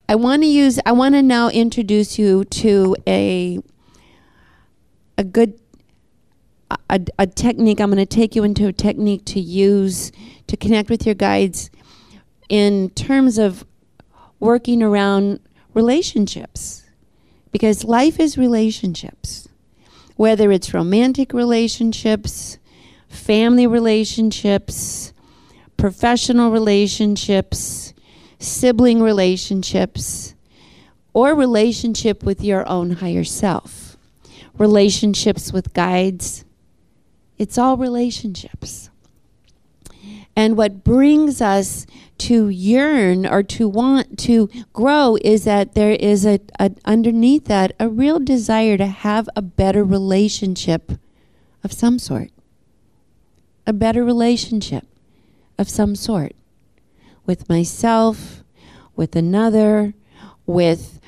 I want to now introduce you to a good technique. I'm going to take you into a technique to use to connect with your guides in terms of working around relationships. Because life is relationships. Whether it's romantic relationships, family relationships, professional relationships, sibling relationships, or relationship with your own higher self. Relationships with guides. It's all relationships. And what brings us to yearn or to want to grow is that there is underneath that a real desire to have a better relationship of some sort. A better relationship of some sort. With myself, with another, with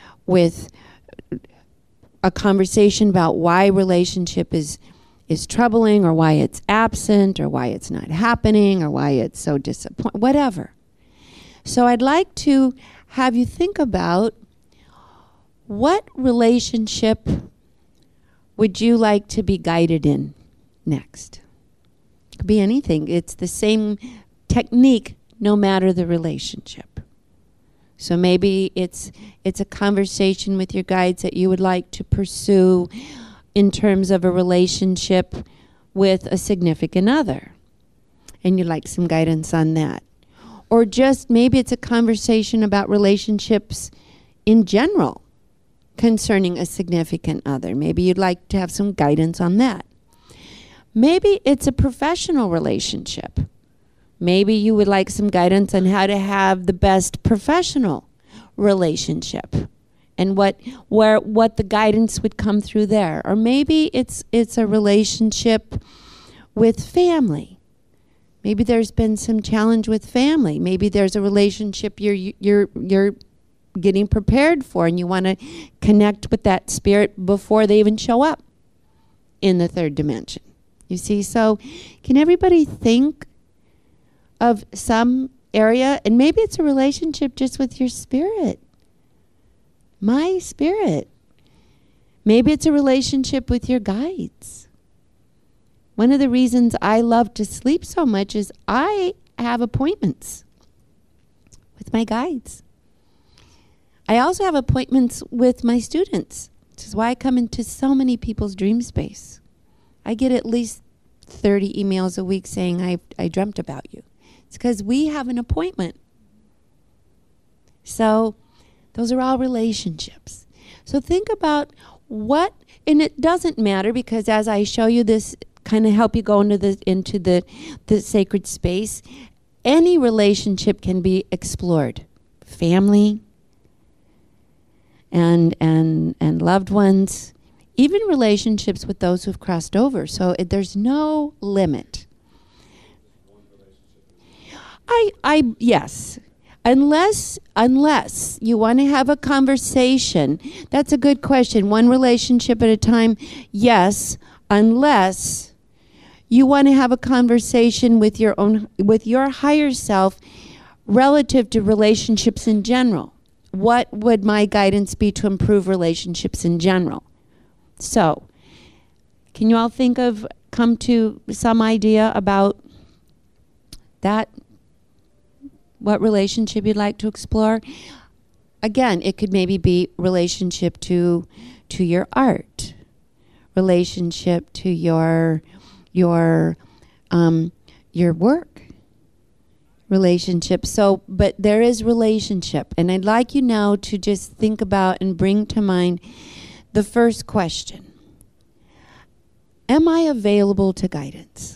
a conversation about why relationship is troubling, or why it's absent, or why it's not happening, or why it's so disappointing, whatever. So I'd like to have you think about what relationship would you like to be guided in next? It could be anything. It's the same technique no matter the relationship. So maybe it's a conversation with your guides that you would like to pursue in terms of a relationship with a significant other. And you'd like some guidance on that. Or just maybe it's a conversation about relationships in general concerning a significant other. Maybe you'd like to have some guidance on that. Maybe it's a professional relationship. Maybe you would like some guidance on how to have the best professional relationship and what the guidance would come through there. Or maybe it's a relationship with family. Maybe there's been some challenge with family. Maybe there's a relationship you're getting prepared for, and you want to connect with that spirit before they even show up in the third dimension. You see, so can everybody think of some area, and maybe it's a relationship just with your spirit. My spirit. Maybe it's a relationship with your guides. One of the reasons I love to sleep so much is I have appointments with my guides. I also have appointments with my students, which is why I come into so many people's dream space. I get at least 30 emails a week saying, I dreamt about you. It's because we have an appointment. So those are all relationships. So think about what, and it doesn't matter, because as I show you this, kind of help you go into the sacred space, any relationship can be explored. Family and loved ones, even relationships with those who've crossed over. So there's no limit. Yes. Unless you want to have a conversation. That's a good question. One relationship at a time. Yes, unless you want to have a conversation with your higher self relative to relationships in general. What would my guidance be to improve relationships in general? So, can you all come to some idea about that? What relationship you'd like to explore? Again, it could maybe be relationship to your art, relationship to your work, relationship. So, but there is relationship, and I'd like you now to just think about and bring to mind the first question. Am I available to guidance?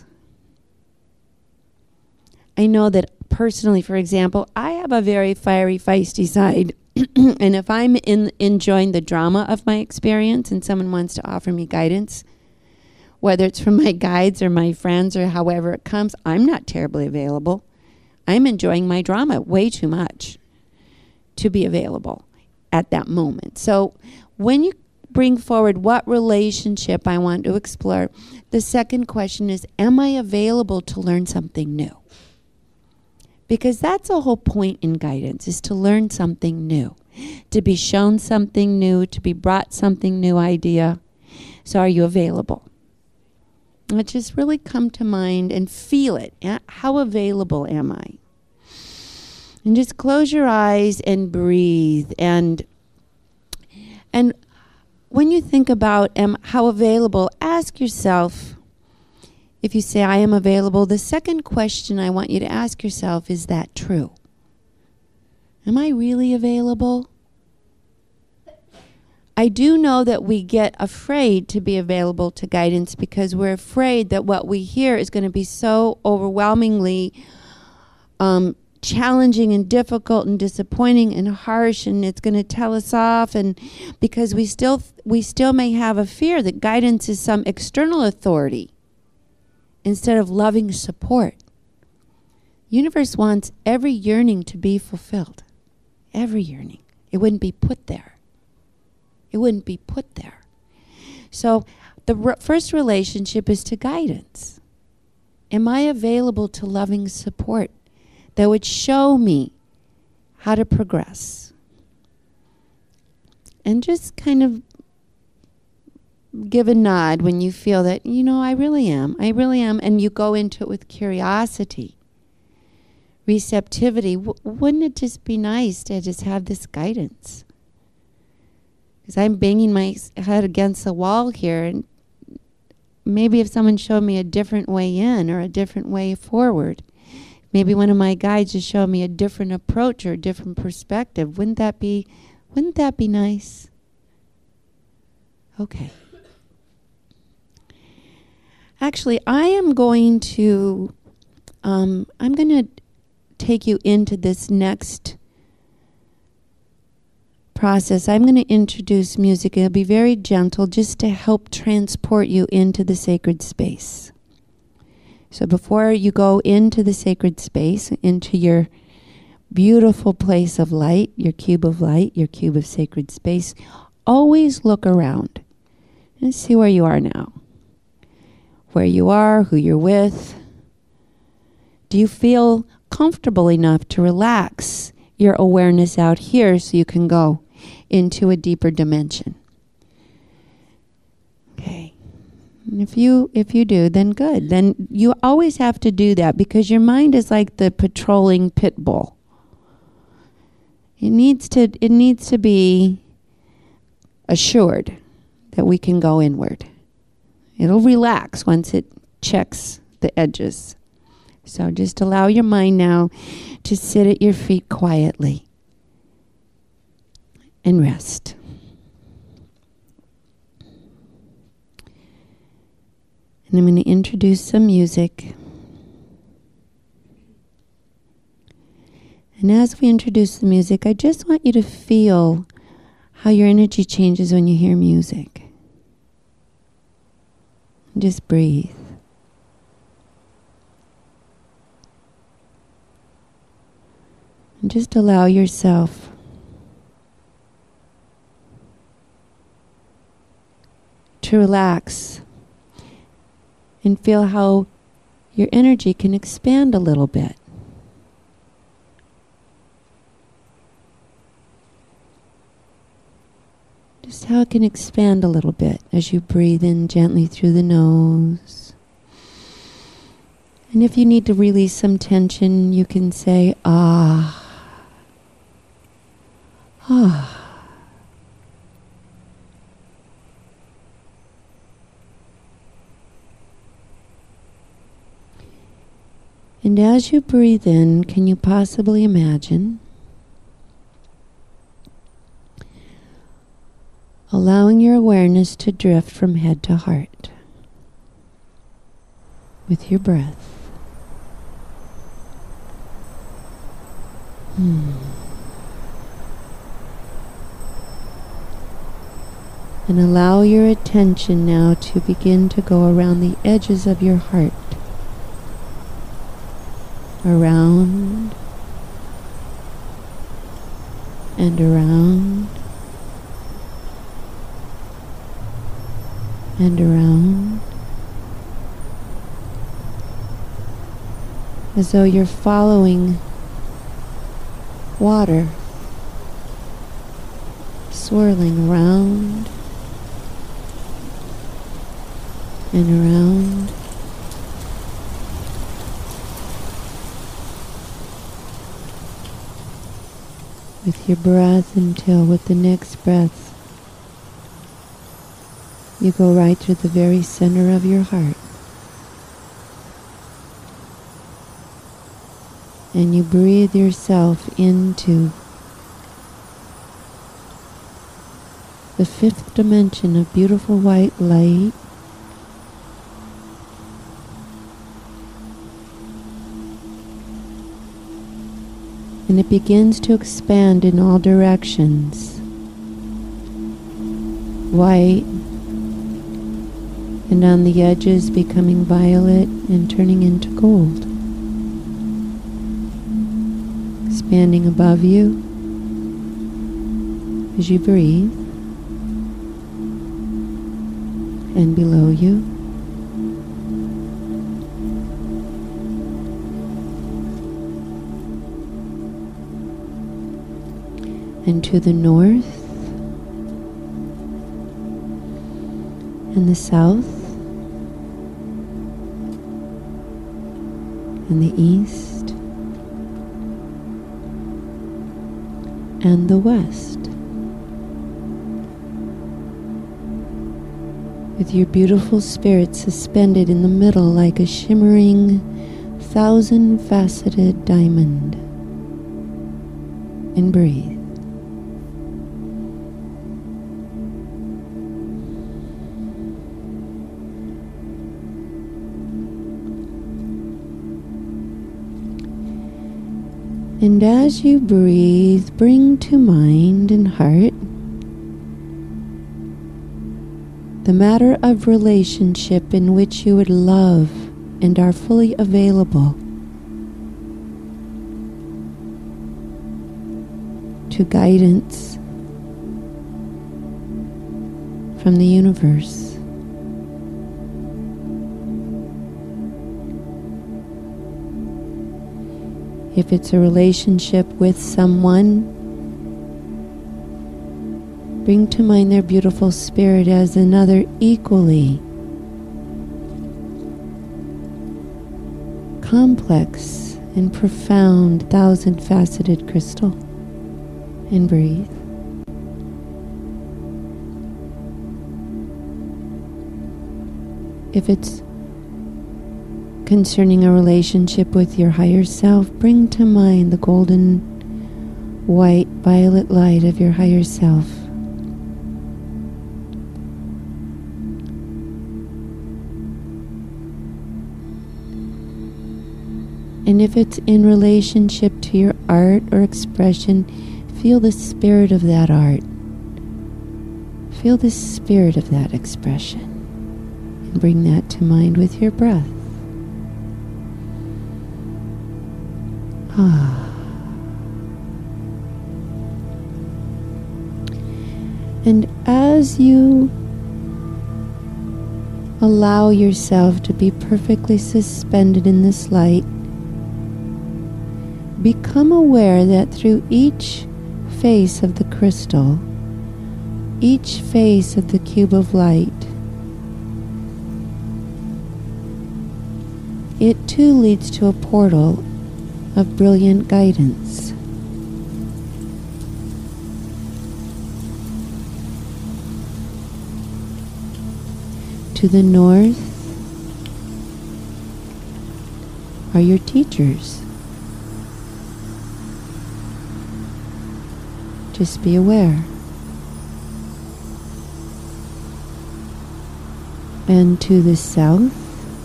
I know that personally, for example, I have a very fiery, feisty side. And if I'm enjoying the drama of my experience and someone wants to offer me guidance, whether it's from my guides or my friends or however it comes, I'm not terribly available. I'm enjoying my drama way too much to be available at that moment. So when you bring forward what relationship I want to explore, the second question is, am I available to learn something new? Because that's the whole point in guidance, is to learn something new. to be shown something new, to be brought something new idea. So are you available? Let just really come to mind and feel it. How available am I? And just close your eyes and breathe. And when you think about how available, ask yourself, if you say, I am available, the second question I want you to ask yourself, is that true? Am I really available? I do know that we get afraid to be available to guidance because we're afraid that what we hear is going to be so overwhelmingly challenging and difficult and disappointing and harsh, and it's going to tell us off, and because we still may have a fear that guidance is some external authority instead of loving support. Universe wants every yearning to be fulfilled. Every yearning. It wouldn't be put there. It wouldn't be put there. So the first relationship is to guidance. Am I available to loving support that would show me how to progress? And just kind of give a nod when you feel that, I really am. And you go into it with curiosity, receptivity. Wouldn't it just be nice to just have this guidance? Because I'm banging my head against the wall here, and maybe if someone showed me a different way in or a different way forward, maybe one of my guides just showed me a different approach or a different perspective. Wouldn't that be nice? Okay. Actually, I am going to take you into this next process. I'm going to introduce music. It'll be very gentle, just to help transport you into the sacred space. So before you go into the sacred space, into your beautiful place of light, your cube of sacred space, always look around and see where you are now. Where you are, who you're with. Do you feel comfortable enough to relax your awareness out here so you can go into a deeper dimension? Okay. And if you do, then good. Then you always have to do that, because your mind is like the patrolling pit bull. It needs to be assured that we can go inward. It'll relax once it checks the edges. So just allow your mind now to sit at your feet quietly and rest. And I'm going to introduce some music. And as we introduce the music, I just want you to feel how your energy changes when you hear music. Just breathe. And just allow yourself to relax and feel how your energy can expand a little bit. Just how it can expand a little bit as you breathe in gently through the nose. And if you need to release some tension, you can say, ah. Ah. And as you breathe in, can you possibly imagine allowing your awareness to drift from head to heart with your breath? And allow your attention now to begin to go around the edges of your heart. Around and around and around, as though you're following water swirling around and around. With your breath, until with the next breath you go right to the very center of your heart. And you breathe yourself into the fifth dimension of beautiful white light. And it begins to expand in all directions. White, and on the edges becoming violet and turning into gold. Expanding above you as you breathe, and below you. And to the north and the south and the east and the west, with your beautiful spirit suspended in the middle like a shimmering, thousand-faceted diamond. And breathe. And as you breathe, bring to mind and heart the matter of relationship in which you would love and are fully available to guidance from the universe. If it's a relationship with someone, bring to mind their beautiful spirit as another equally complex and profound, thousand-faceted crystal. And breathe. If it's concerning a relationship with your higher self, bring to mind the golden, white, violet light of your higher self. And if it's in relationship to your art or expression, feel the spirit of that art. Feel the spirit of that expression. And bring that to mind with your breath. And as you allow yourself to be perfectly suspended in this light, become aware that through each face of the crystal, each face of the cube of light, it too leads to a portal of brilliant guidance. To the north are your teachers. Just be aware. And to the south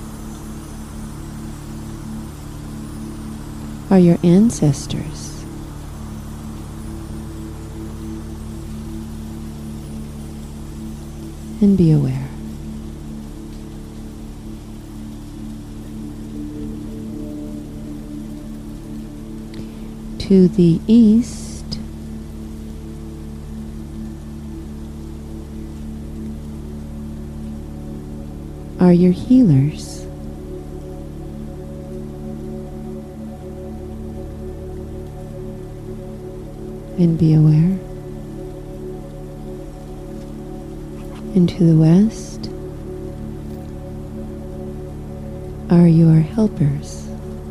are your ancestors. And be aware. To the east are your healers. And be aware. And to the west are your helpers.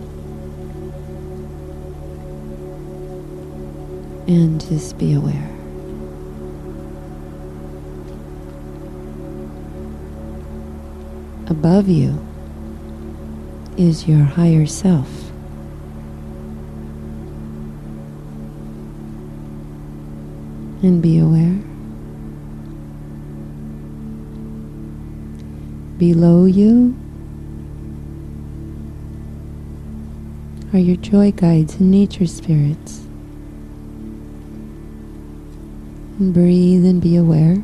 And just be aware. Above you is your higher self. And be aware. Below you are your joy guides and nature spirits. And breathe and be aware.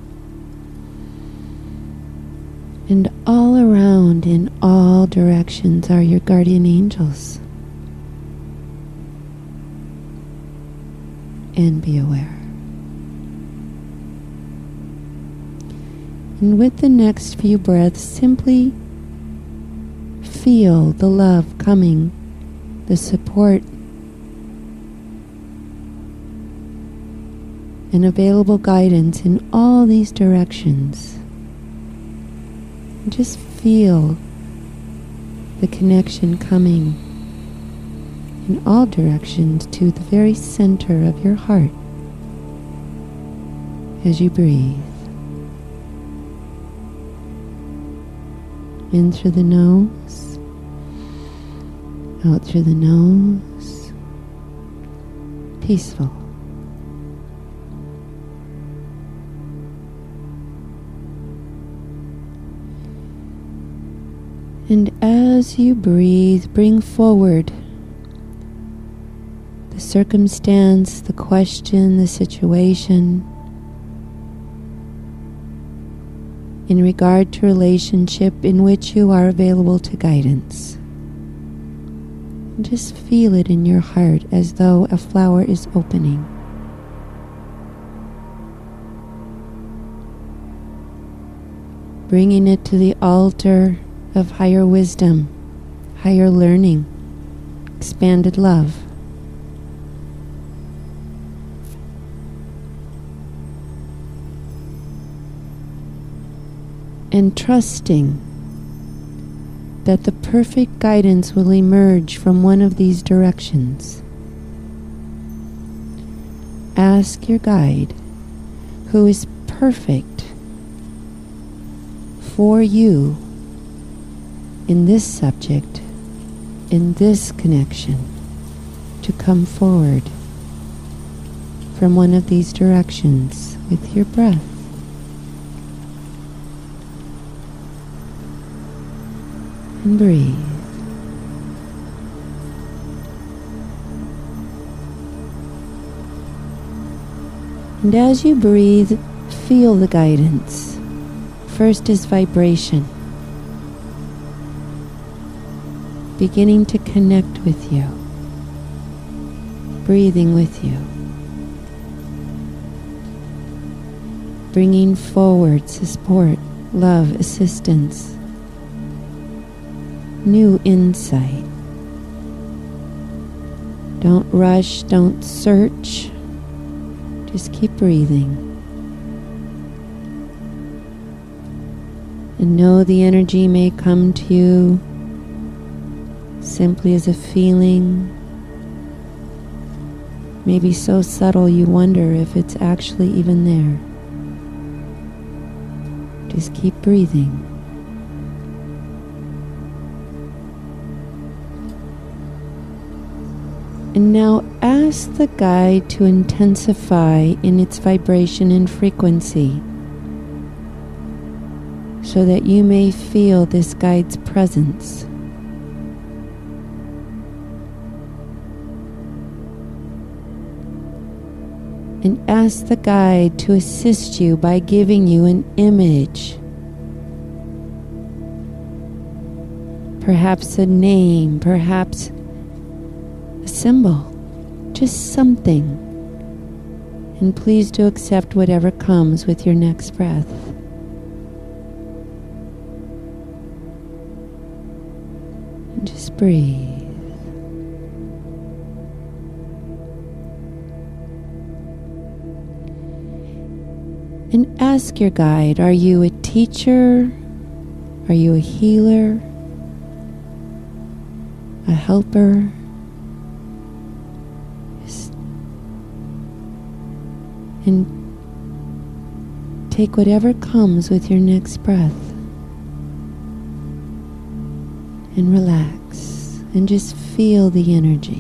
And all around in all directions are your guardian angels. And be aware. And with the next few breaths, simply feel the love coming, the support, and available guidance in all these directions. And just feel the connection coming in all directions to the very center of your heart as you breathe. In through the nose, out through the nose, peaceful. And as you breathe, bring forward the circumstance, the question, the situation in regard to relationship in which you are available to guidance. And just feel it in your heart as though a flower is opening. Bringing it to the altar of higher wisdom, higher learning, expanded love. And trusting that the perfect guidance will emerge from one of these directions. Ask your guide, who is perfect for you in this subject, in this connection, to come forward from one of these directions with your breath. And breathe. And as you breathe, feel the guidance. First is vibration, beginning to connect with you, breathing with you, bringing forward support, love, assistance, new insight. Don't rush, don't search, just keep breathing. And know the energy may come to you simply as a feeling, maybe so subtle you wonder if it's actually even there. Just keep breathing. And now ask the guide to intensify in its vibration and frequency so that you may feel this guide's presence. And ask the guide to assist you by giving you an image, perhaps a name, perhaps a symbol, just something. And please do accept whatever comes with your next breath. And just breathe. And ask your guide, are you a teacher? Are you a healer? A helper? And take whatever comes with your next breath and relax and just feel the energy.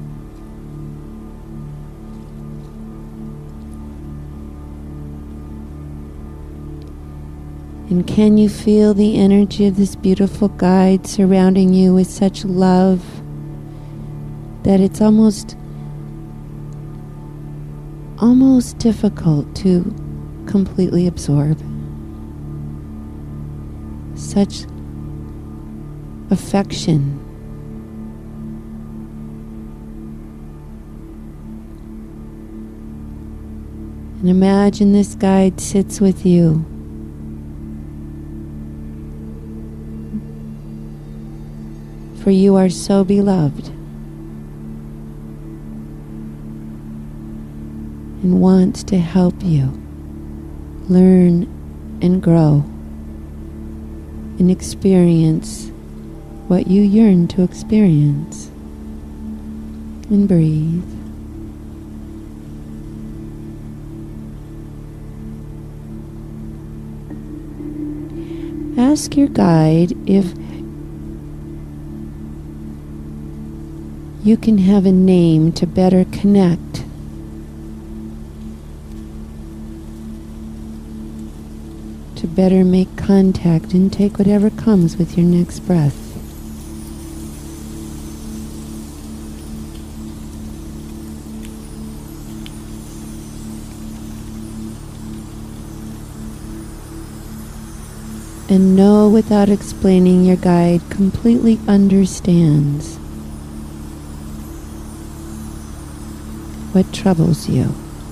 And can you feel the energy of this beautiful guide surrounding you with such love that it's almost difficult to completely absorb? Such affection. And imagine this guide sits with you. For you are so beloved and wants to help you learn and grow and experience what you yearn to experience. And breathe. Ask your guide if you can have a name to better connect. To better make contact and take whatever comes with your next breath. And know without explaining, your guide completely understands what troubles you,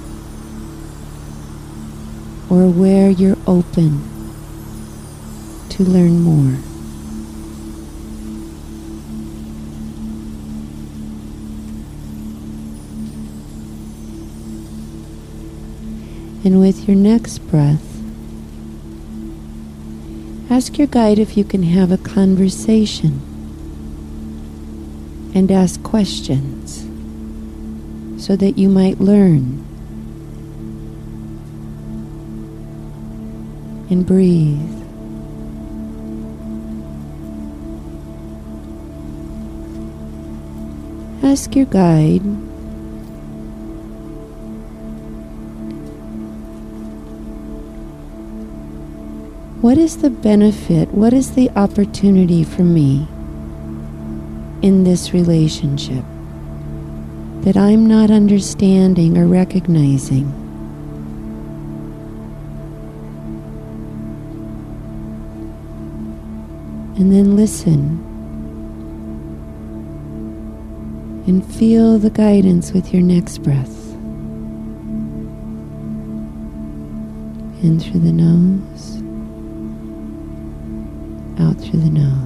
or where you're open to learn more. And with your next breath, ask your guide if you can have a conversation and ask questions so that you might learn. And breathe. Ask your guide what is the benefit, what is the opportunity for me in this relationship that I'm not understanding or recognizing? And then listen and feel the guidance with your next breath. In through the nose, out through the nose.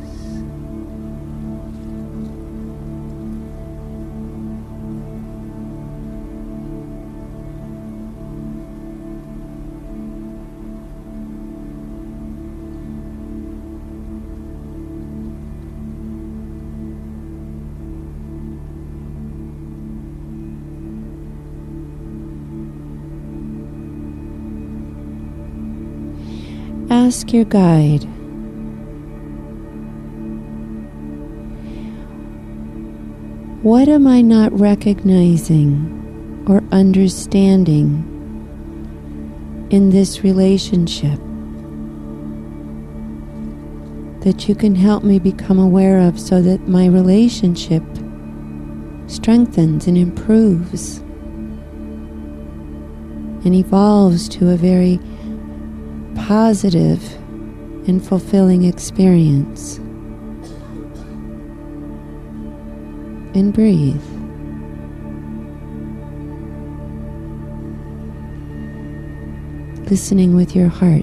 Ask your guide, what am I not recognizing or understanding in this relationship that you can help me become aware of so that my relationship strengthens and improves and evolves to a very positive and fulfilling experience? And breathe. Listening with your heart.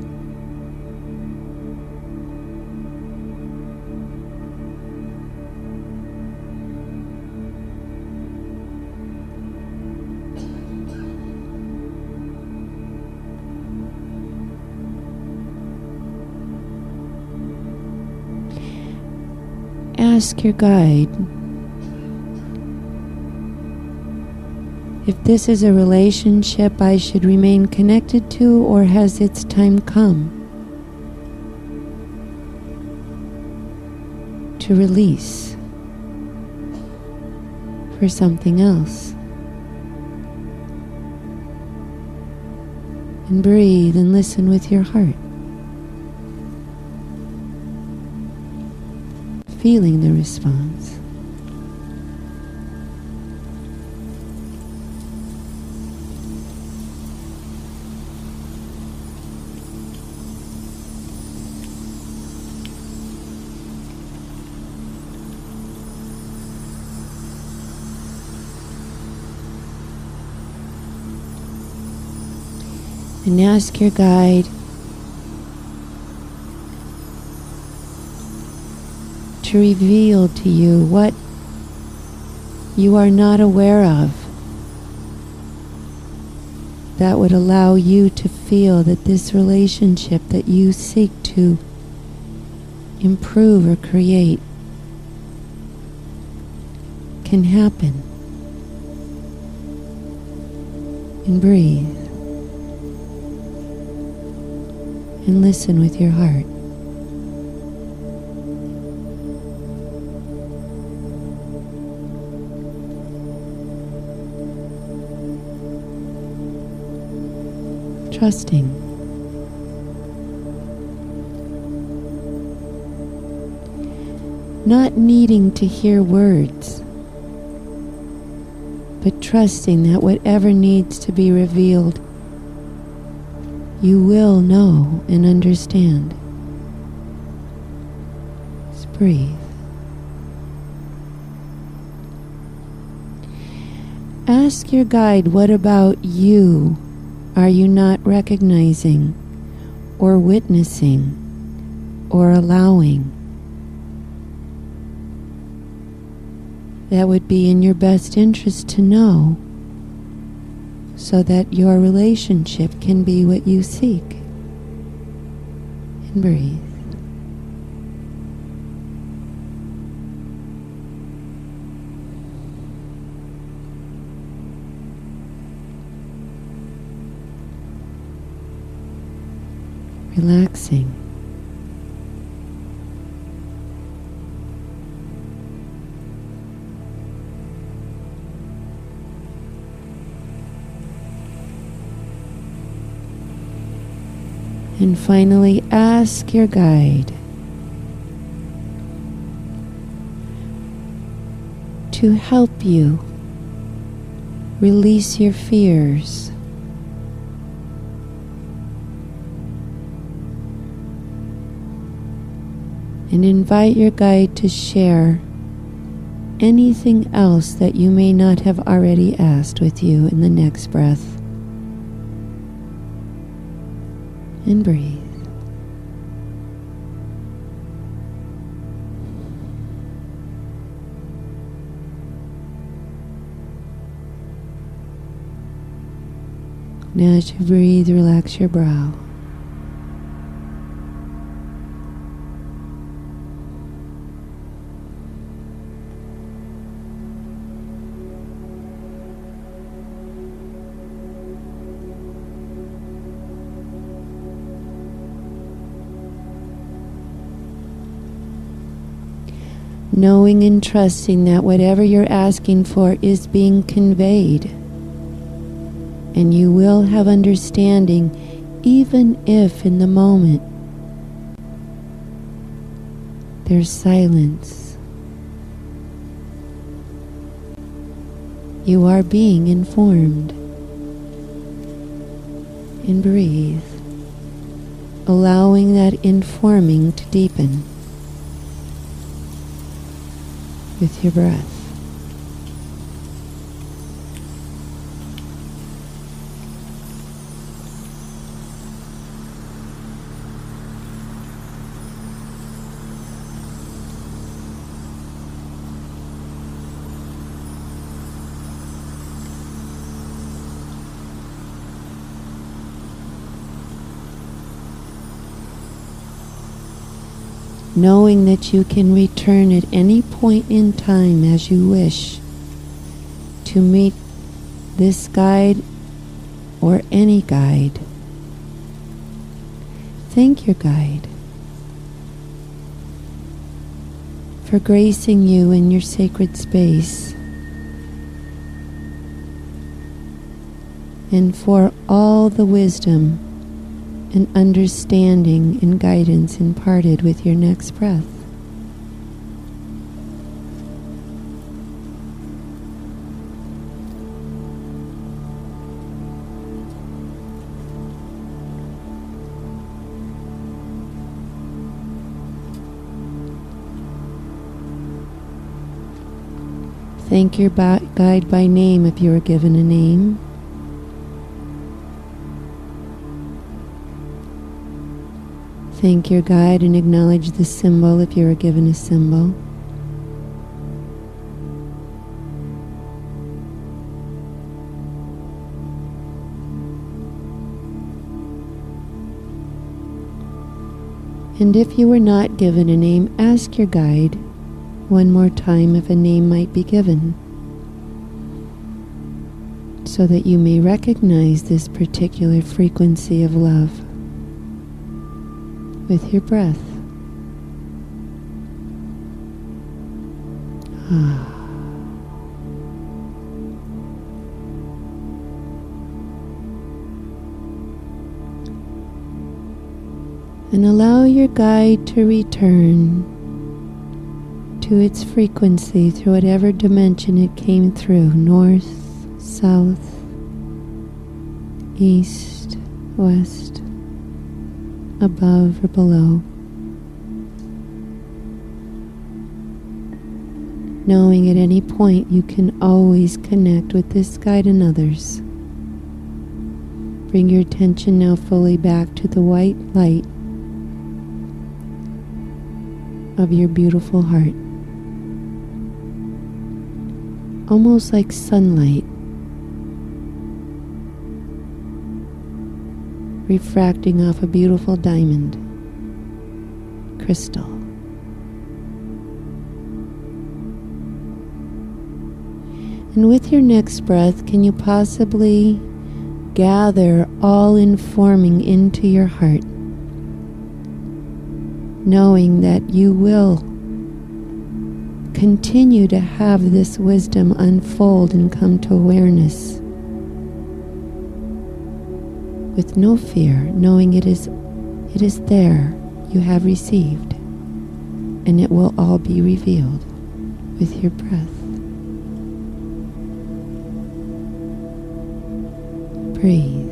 ask your guide if this is a relationship I should remain connected to, or has its time come to release for something else. And breathe and listen with your heart, feeling the response. And ask your guide to reveal to you what you are not aware of that would allow you to feel that this relationship that you seek to improve or create can happen. And breathe. And listen with your heart. Trusting. Not needing to hear words, but trusting that whatever needs to be revealed, you will know and understand. Just breathe. Ask your guide, what about you are you not recognizing or witnessing or allowing that would be in your best interest to know, so that your relationship can be what you seek. And breathe. Relaxing. And finally, ask your guide to help you release your fears, and invite your guide to share anything else that you may not have already asked with you in the next breath. And breathe. Now as you breathe, relax your brow. Knowing and trusting that whatever you're asking for is being conveyed, and you will have understanding even if in the moment there's silence. You are being informed. And breathe, allowing that informing to deepen with your breath. knowing that you can return at any point in time as you wish to meet this guide or any guide. Thank your guide for gracing you in your sacred space and for all the wisdom and understanding and guidance imparted with your next breath. Thank your guide by name if you are given a name. Thank your guide and acknowledge the symbol if you are given a symbol. And if you were not given a name, ask your guide one more time if a name might be given, so that you may recognize this particular frequency of love with your breath. And allow your guide to return to its frequency through whatever dimension it came through, north, south, east, west, above or below. Knowing at any point you can always connect with this guide and others. Bring your attention now fully back to the white light of your beautiful heart. Almost like sunlight, refracting off a beautiful diamond crystal. And with your next breath, can you possibly gather all informing into your heart, knowing that you will continue to have this wisdom unfold and come to awareness with no fear, knowing it is there, you have received, and it will all be revealed with your breath. Breathe.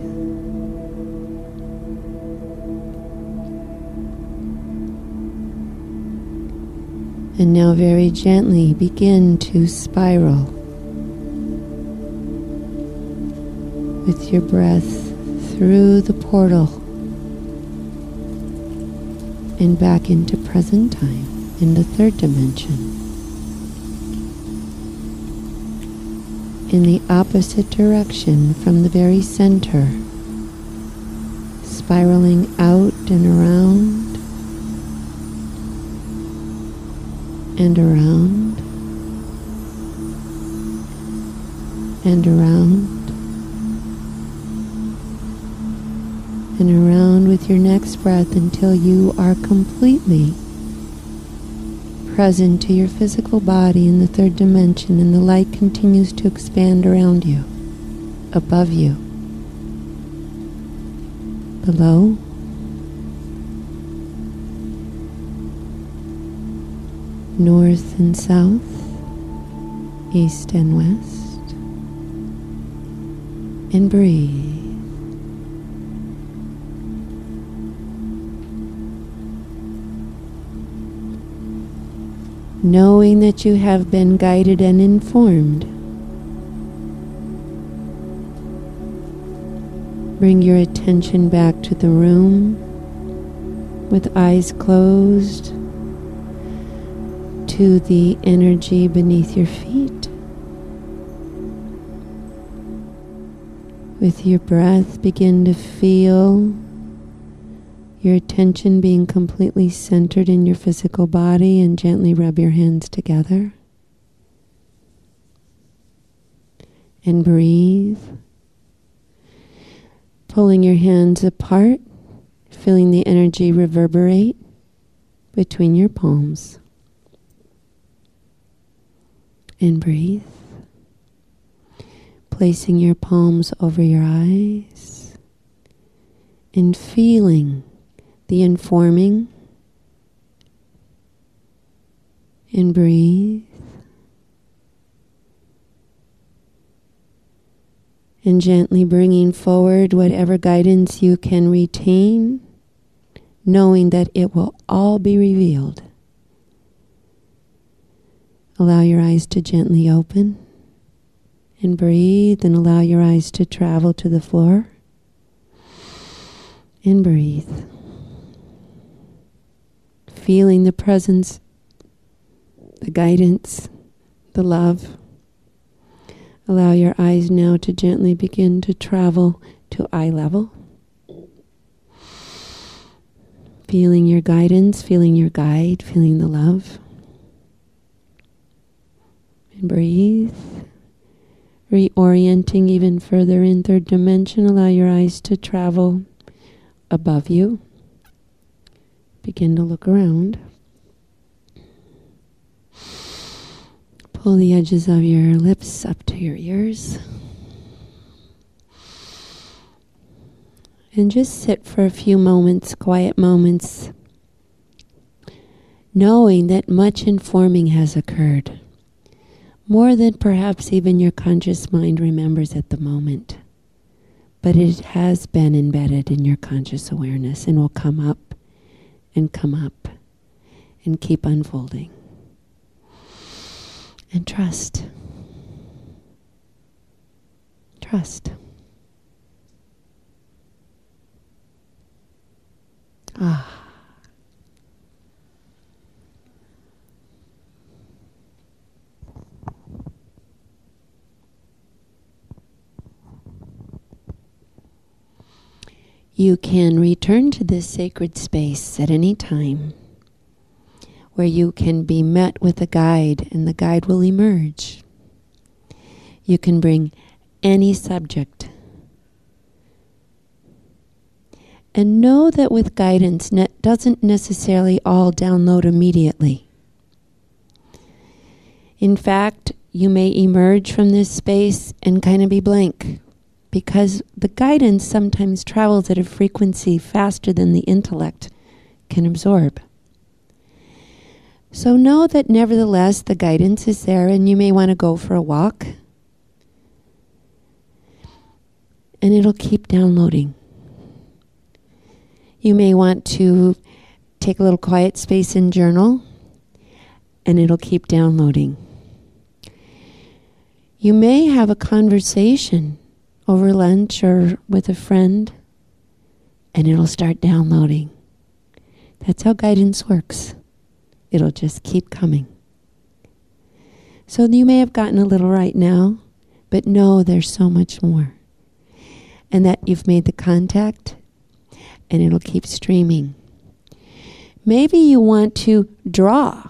And now very gently begin to spiral with your breath through the portal and back into present time in the third dimension, in the opposite direction from the very center, spiraling out and around and around and around and around with your next breath until you are completely present to your physical body in the third dimension, and the light continues to expand around you, above you, below, north and south, east and west, and breathe. Knowing that you have been guided and informed, bring your attention back to the room with eyes closed, to the energy beneath your feet. With your breath, begin to feel Your attention being completely centered in your physical body, and gently rub your hands together. And breathe. Pulling your hands apart, feeling the energy reverberate between your palms. And breathe. Placing your palms over your eyes and feeling the informing. And breathe. And gently bringing forward whatever guidance you can retain, knowing that it will all be revealed. Allow your eyes to gently open. And breathe, and allow your eyes to travel to the floor. And breathe. Feeling the presence, the guidance, the love. Allow your eyes now to gently begin to travel to eye level. Feeling your guidance, feeling your guide, feeling the love. And breathe. Reorienting even further in third dimension, allow your eyes to travel above you. Begin to look around. Pull the edges of your lips up to your ears. And just sit for a few moments, quiet moments, knowing that much informing has occurred. More than perhaps even your conscious mind remembers at the moment. But it has been embedded in your conscious awareness and will come up and keep unfolding. And trust. Trust. You can return to this sacred space at any time, where you can be met with a guide, and the guide will emerge. You can bring any subject. And know that with guidance, doesn't necessarily all download immediately. In fact, you may emerge from this space and kind of be blank, because the guidance sometimes travels at a frequency faster than the intellect can absorb. So know that nevertheless the guidance is there, and you may want to go for a walk. And it'll keep downloading. You may want to take a little quiet space and journal, and it'll keep downloading. You may have a conversation over lunch or with a friend, and it'll start downloading. That's how guidance works. It'll just keep coming. So you may have gotten a little right now, but know there's so much more. And that you've made the contact, and it'll keep streaming. Maybe you want to draw,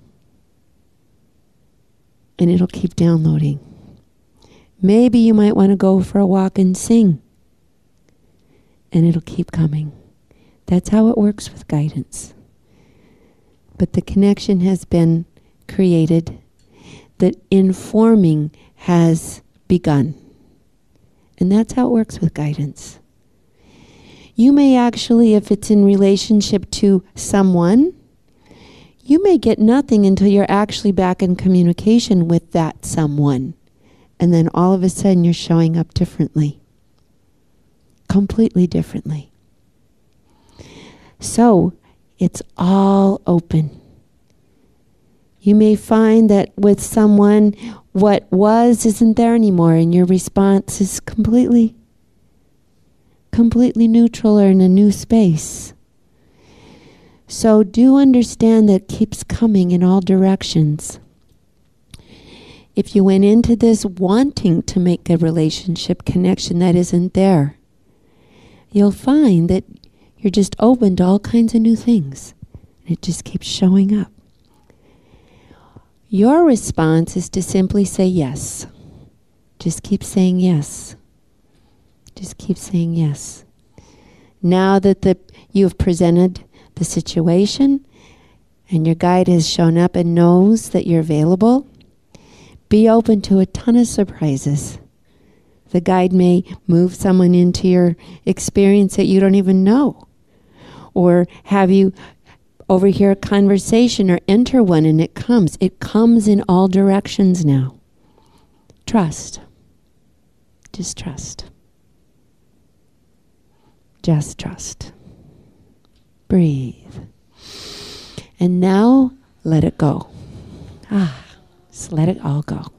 and it'll keep downloading. Maybe you might want to go for a walk and sing, and it'll keep coming. That's how it works with guidance. But the connection has been created. The informing has begun. And that's how it works with guidance. You may actually, if it's in relationship to someone, you may get nothing until you're actually back in communication with that someone. And then all of a sudden you're showing up differently. Completely differently. So, it's all open. You may find that with someone, what was isn't there anymore, and your response is completely neutral or in a new space. So do understand that keeps coming in all directions. If you went into this wanting to make a relationship connection that isn't there, you'll find that You're just open to all kinds of new things. And it just keeps showing up. Your response is to simply say yes. Just keep saying yes. Just keep saying yes. Now that you have presented the situation and your guide has shown up and knows that you're available, be open to a ton of surprises. The guide may move someone into your experience that you don't even know, or have you overhear a conversation or enter one and it comes. It comes in all directions now. Trust. Just trust. Just trust. Breathe. And now let it go. Just let it all go.